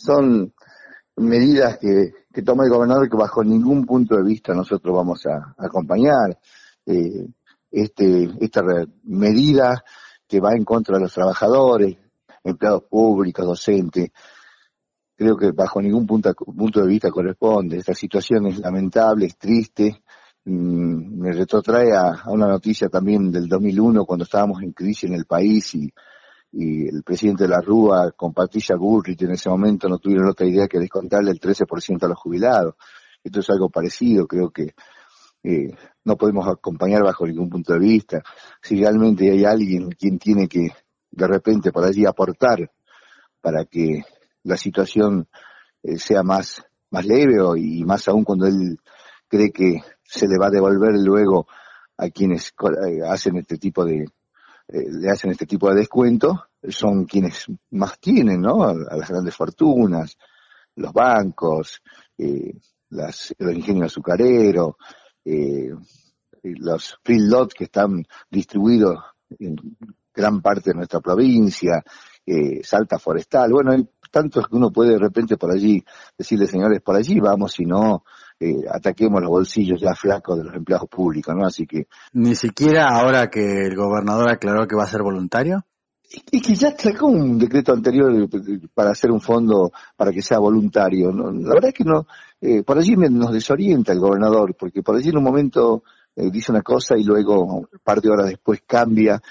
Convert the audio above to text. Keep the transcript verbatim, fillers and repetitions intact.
son medidas que, que toma el gobernador que bajo ningún punto de vista nosotros vamos a, a acompañar. Eh, este, esta re- medida que va en contra de los trabajadores, empleados públicos, docentes, creo que bajo ningún punto, punto de vista corresponde. Esta situación es lamentable, es triste. Mm, me retrotrae a, a una noticia también del dos mil uno, cuando estábamos en crisis en el país y, y el presidente de la Rúa con Patricia Bullrich en ese momento no tuvieron otra idea que descontarle el trece por ciento a los jubilados. Esto es algo parecido, creo que eh, no podemos acompañar bajo ningún punto de vista. Si realmente hay alguien quien tiene que de repente por allí aportar para que la situación eh, sea más, más leve, o, y más aún cuando él cree que se le va a devolver luego a quienes eh, hacen este tipo de, eh, le hacen este tipo de descuento, son quienes más tienen, ¿no? A, a las grandes fortunas, los bancos, eh, las, los ingenios azucareros, eh, los free lots que están distribuidos en gran parte de nuestra provincia, eh, Salta Forestal, bueno, hay tantos que uno puede de repente por allí decirle, señores, por allí vamos, si no, eh, ataquemos los bolsillos ya flacos de los empleados públicos, ¿no? Así que... Ni siquiera ahora que el gobernador aclaró que va a ser voluntario. Es que ya sacó un decreto anterior para hacer un fondo para que sea voluntario, ¿no? La verdad es que no, eh, por allí nos desorienta el gobernador, porque por allí en un momento eh, dice una cosa y luego un par de horas después cambia